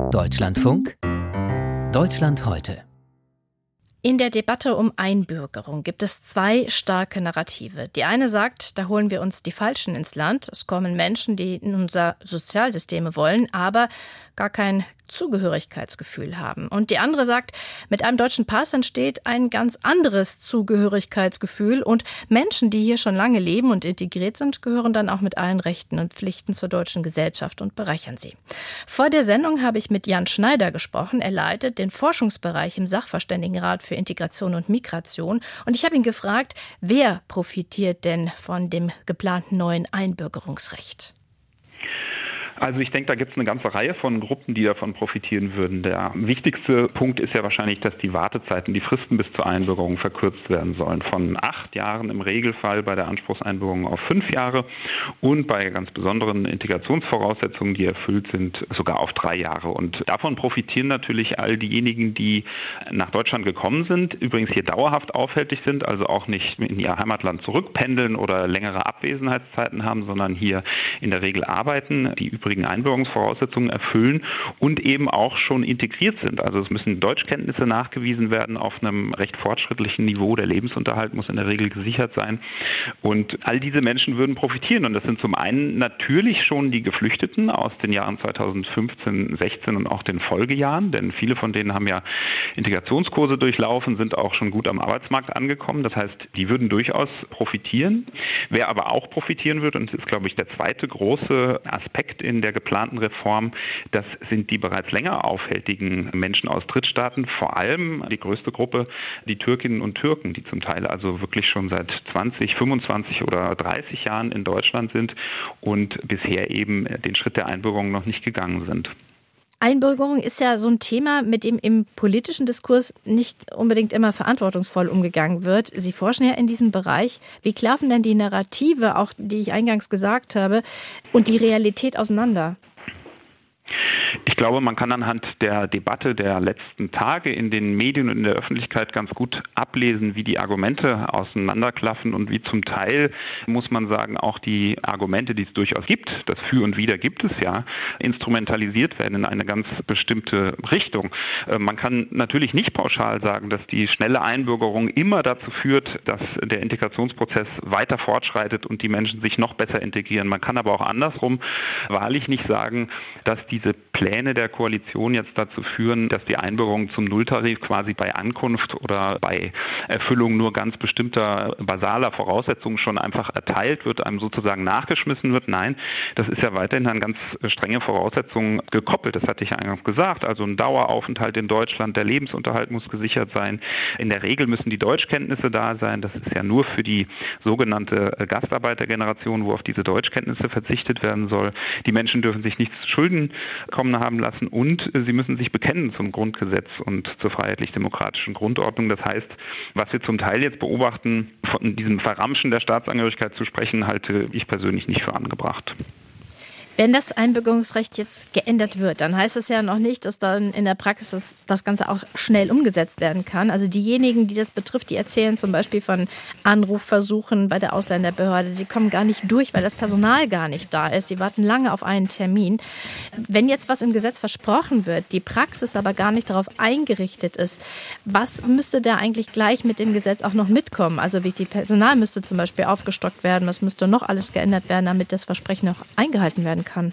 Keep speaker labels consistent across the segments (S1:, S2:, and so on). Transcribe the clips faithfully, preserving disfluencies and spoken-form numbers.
S1: Deutschlandfunk Deutschland heute.
S2: In der Debatte um Einbürgerung gibt es zwei starke Narrative. Die eine sagt, da holen wir uns die Falschen ins Land. Es kommen Menschen, die in unser Sozialsystem wollen, aber gar kein Zugehörigkeitsgefühl haben. Und die andere sagt, mit einem deutschen Pass entsteht ein ganz anderes Zugehörigkeitsgefühl und Menschen, die hier schon lange leben und integriert sind, gehören dann auch mit allen Rechten und Pflichten zur deutschen Gesellschaft und bereichern sie. Vor der Sendung habe ich mit Jan Schneider gesprochen. Er leitet den Forschungsbereich im Sachverständigenrat für Integration und Migration. Und ich habe ihn gefragt, wer profitiert denn von dem geplanten neuen Einbürgerungsrecht?
S3: Also ich denke, da gibt es eine ganze Reihe von Gruppen, die davon profitieren würden. Der wichtigste Punkt ist ja wahrscheinlich, dass die Wartezeiten, die Fristen bis zur Einbürgerung verkürzt werden sollen. Von acht Jahren im Regelfall bei der Anspruchseinbürgerung auf fünf Jahre und bei ganz besonderen Integrationsvoraussetzungen, die erfüllt sind, sogar auf drei Jahre. Und davon profitieren natürlich all diejenigen, die nach Deutschland gekommen sind, übrigens hier dauerhaft aufhältig sind, also auch nicht in ihr Heimatland zurückpendeln oder längere Abwesenheitszeiten haben, sondern hier in der Regel arbeiten, die übrigens Einbürgerungsvoraussetzungen erfüllen und eben auch schon integriert sind. Also es müssen Deutschkenntnisse nachgewiesen werden auf einem recht fortschrittlichen Niveau. Der Lebensunterhalt muss in der Regel gesichert sein. Und all diese Menschen würden profitieren. Und das sind zum einen natürlich schon die Geflüchteten aus den Jahren zweitausendfünfzehn, sechzehn und auch den Folgejahren. Denn viele von denen haben ja Integrationskurse durchlaufen, sind auch schon gut am Arbeitsmarkt angekommen. Das heißt, die würden durchaus profitieren. Wer aber auch profitieren wird, und das ist, glaube ich, der zweite große Aspekt in der geplanten Reform, das sind die bereits länger aufhältigen Menschen aus Drittstaaten, vor allem die größte Gruppe, die Türkinnen und Türken, die zum Teil also wirklich schon seit zwanzig, fünfundzwanzig oder dreißig Jahren in Deutschland sind und bisher eben den Schritt der Einbürgerung noch nicht gegangen sind.
S2: Einbürgerung ist ja so ein Thema, mit dem im politischen Diskurs nicht unbedingt immer verantwortungsvoll umgegangen wird. Sie forschen ja in diesem Bereich. Wie klaffen denn die Narrative, auch die ich eingangs gesagt habe, und die Realität auseinander?
S3: Ich glaube, man kann anhand der Debatte der letzten Tage in den Medien und in der Öffentlichkeit ganz gut ablesen, wie die Argumente auseinanderklaffen und wie zum Teil, muss man sagen, auch die Argumente, die es durchaus gibt, das Für und Wider gibt es ja, instrumentalisiert werden in eine ganz bestimmte Richtung. Man kann natürlich nicht pauschal sagen, dass die schnelle Einbürgerung immer dazu führt, dass der Integrationsprozess weiter fortschreitet und die Menschen sich noch besser integrieren. Man kann aber auch andersrum wahrlich nicht sagen, dass die diese Pläne der Koalition jetzt dazu führen, dass die Einbürgerung zum Nulltarif quasi bei Ankunft oder bei Erfüllung nur ganz bestimmter basaler Voraussetzungen schon einfach erteilt wird, einem sozusagen nachgeschmissen wird. Nein, das ist ja weiterhin an ganz strenge Voraussetzungen gekoppelt. Das hatte ich eingangs gesagt. Also ein Daueraufenthalt in Deutschland, der Lebensunterhalt muss gesichert sein. In der Regel müssen die Deutschkenntnisse da sein. Das ist ja nur für die sogenannte Gastarbeitergeneration, wo auf diese Deutschkenntnisse verzichtet werden soll. Die Menschen dürfen sich nichts zu Schulden kommen haben lassen und sie müssen sich bekennen zum Grundgesetz und zur freiheitlich-demokratischen Grundordnung. Das heißt, was wir zum Teil jetzt beobachten, von diesem Verramschen der Staatsangehörigkeit zu sprechen, halte ich persönlich nicht für angebracht.
S2: Wenn das Einbürgerungsrecht jetzt geändert wird, dann heißt es ja noch nicht, dass dann in der Praxis das, das Ganze auch schnell umgesetzt werden kann. Also diejenigen, die das betrifft, die erzählen zum Beispiel von Anrufversuchen bei der Ausländerbehörde. Sie kommen gar nicht durch, weil das Personal gar nicht da ist. Sie warten lange auf einen Termin. Wenn jetzt was im Gesetz versprochen wird, die Praxis aber gar nicht darauf eingerichtet ist, was müsste da eigentlich gleich mit dem Gesetz auch noch mitkommen? Also wie viel Personal müsste zum Beispiel aufgestockt werden? Was müsste noch alles geändert werden, damit das Versprechen auch eingehalten werden kann?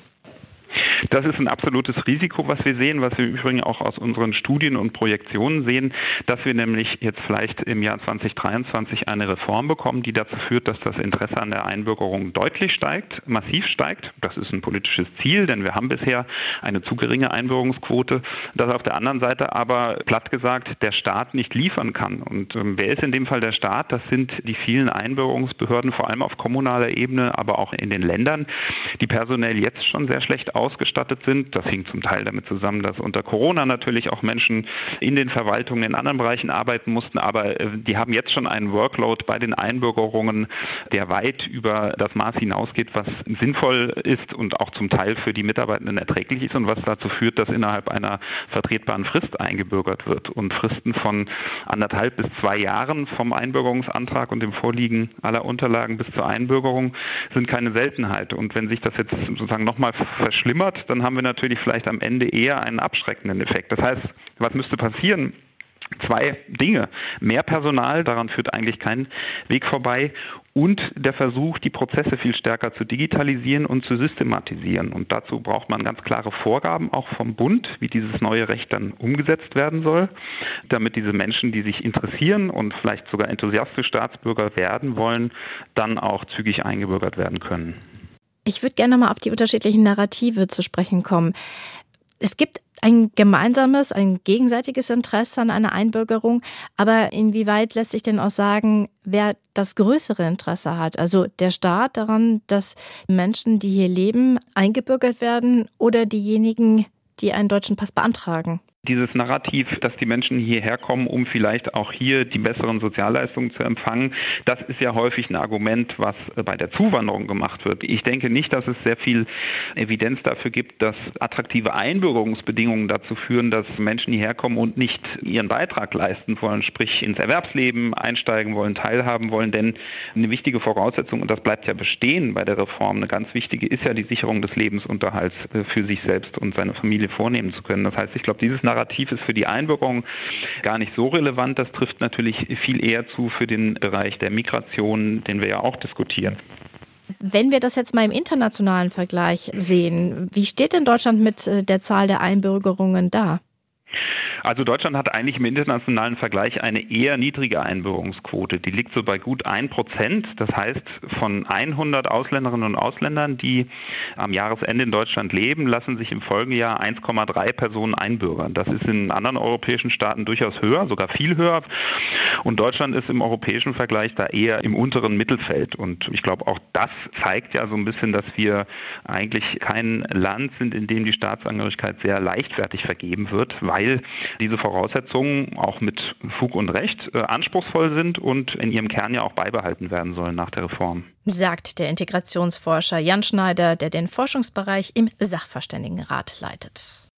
S3: Das ist ein absolutes Risiko, was wir sehen, was wir im Übrigen auch aus unseren Studien und Projektionen sehen, dass wir nämlich jetzt vielleicht im Jahr zwanzig dreiundzwanzig eine Reform bekommen, die dazu führt, dass das Interesse an der Einbürgerung deutlich steigt, massiv steigt. Das ist ein politisches Ziel, denn wir haben bisher eine zu geringe Einbürgerungsquote, dass auf der anderen Seite aber, platt gesagt, der Staat nicht liefern kann. Und ähm, wer ist in dem Fall der Staat? Das sind die vielen Einbürgerungsbehörden, vor allem auf kommunaler Ebene, aber auch in den Ländern, die personell jetzt schon sehr schlecht ausgestattet sind. Das hing zum Teil damit zusammen, dass unter Corona natürlich auch Menschen in den Verwaltungen in anderen Bereichen arbeiten mussten, aber die haben jetzt schon einen Workload bei den Einbürgerungen, der weit über das Maß hinausgeht, was sinnvoll ist und auch zum Teil für die Mitarbeitenden erträglich ist und was dazu führt, dass innerhalb einer vertretbaren Frist eingebürgert wird. Und Fristen von anderthalb bis zwei Jahren vom Einbürgerungsantrag und dem Vorliegen aller Unterlagen bis zur Einbürgerung sind keine Seltenheit. Und wenn sich das jetzt sozusagen nochmal verschlimmert, verschlimmert, dann haben wir natürlich vielleicht am Ende eher einen abschreckenden Effekt. Das heißt, was müsste passieren? Zwei Dinge. Mehr Personal, daran führt eigentlich kein Weg vorbei. Und der Versuch, die Prozesse viel stärker zu digitalisieren und zu systematisieren. Und dazu braucht man ganz klare Vorgaben, auch vom Bund, wie dieses neue Recht dann umgesetzt werden soll, damit diese Menschen, die sich interessieren und vielleicht sogar enthusiastisch Staatsbürger werden wollen, dann auch zügig eingebürgert werden können.
S2: Ich würde gerne mal auf die unterschiedlichen Narrative zu sprechen kommen. Es gibt ein gemeinsames, ein gegenseitiges Interesse an einer Einbürgerung, aber inwieweit lässt sich denn auch sagen, wer das größere Interesse hat? Also der Staat daran, dass Menschen, die hier leben, eingebürgert werden oder diejenigen, die einen deutschen Pass beantragen?
S3: Dieses Narrativ, dass die Menschen hierher kommen, um vielleicht auch hier die besseren Sozialleistungen zu empfangen, das ist ja häufig ein Argument, was bei der Zuwanderung gemacht wird. Ich denke nicht, dass es sehr viel Evidenz dafür gibt, dass attraktive Einbürgerungsbedingungen dazu führen, dass Menschen hierher kommen und nicht ihren Beitrag leisten wollen, sprich ins Erwerbsleben einsteigen wollen, teilhaben wollen. Denn eine wichtige Voraussetzung, und das bleibt ja bestehen bei der Reform, eine ganz wichtige, ist ja die Sicherung des Lebensunterhalts für sich selbst und seine Familie vornehmen zu können. Das heißt, ich glaube, dieses Narrativ ist für die Einbürgerung gar nicht so relevant. Das trifft natürlich viel eher zu für den Bereich der Migration, den wir ja auch diskutieren.
S2: Wenn wir das jetzt mal im internationalen Vergleich sehen, wie steht denn Deutschland mit der Zahl der Einbürgerungen da?
S3: Also Deutschland hat eigentlich im internationalen Vergleich eine eher niedrige Einbürgerungsquote. Die liegt so bei gut ein Prozent. Das heißt, von hundert Ausländerinnen und Ausländern, die am Jahresende in Deutschland leben, lassen sich im Folgejahr eins Komma drei Personen einbürgern. Das ist in anderen europäischen Staaten durchaus höher, sogar viel höher. Und Deutschland ist im europäischen Vergleich da eher im unteren Mittelfeld. Und ich glaube, auch das zeigt ja so ein bisschen, dass wir eigentlich kein Land sind, in dem die Staatsangehörigkeit sehr leichtfertig vergeben wird, weil diese Voraussetzungen auch mit Fug und Recht äh, anspruchsvoll sind und in ihrem Kern ja auch beibehalten werden sollen nach der Reform.
S2: Sagt der Integrationsforscher Jan Schneider, der den Forschungsbereich im Sachverständigenrat leitet.